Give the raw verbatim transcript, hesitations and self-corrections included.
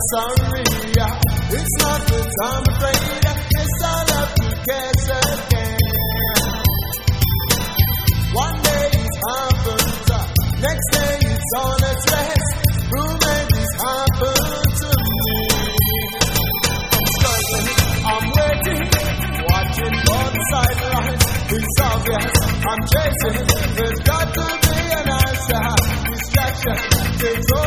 sorry. It's not that I'm afraid. It's all up to guess again. One day it happens, next day it's on its rest. Who made this happen to me? I'm struggling, I'm waiting, watching for the sidelines. It's obvious, I'm chasing. There's got to be an answer. Distraction takes over.